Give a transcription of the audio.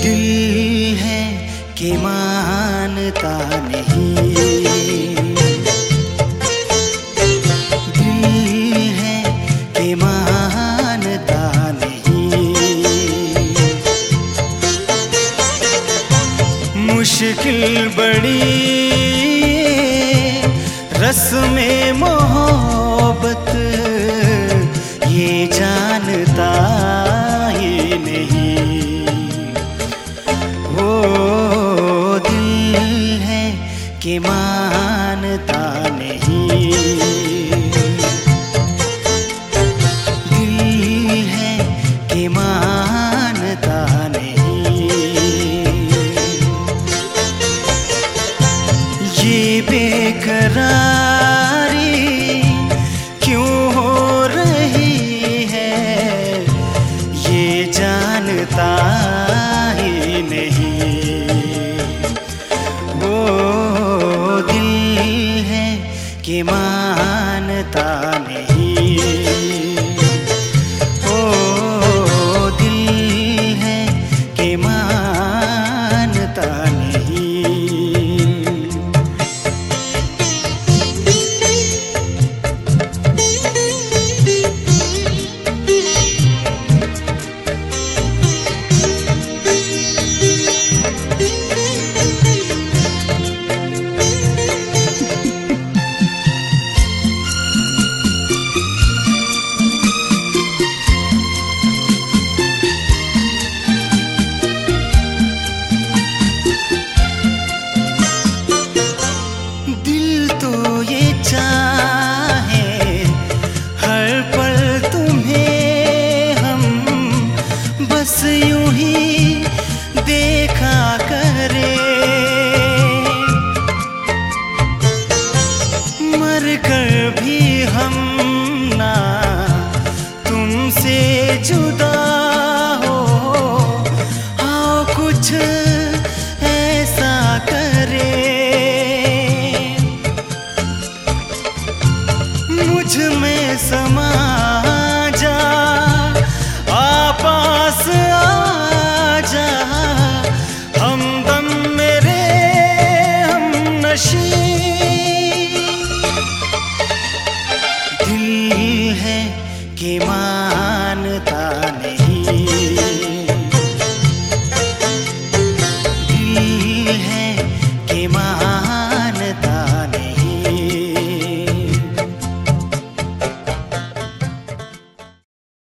दिल है कि मानता नहीं, दिल है कि मानता नहीं। मुश्किल बड़ी रस्म मोहब्बत ये जानता ही नहीं। वो दिल है कि मानता नहीं, दिल है कि मानता नहीं। ये बेकरारी क्यों हो रही है ये जानता ही नहीं। वो दिल है कि मानता नहीं, वो दिल है कि मानता नहीं। यूं ही देखा करे, मर कर भी हम ना तुमसे जुदा हो। आओ कुछ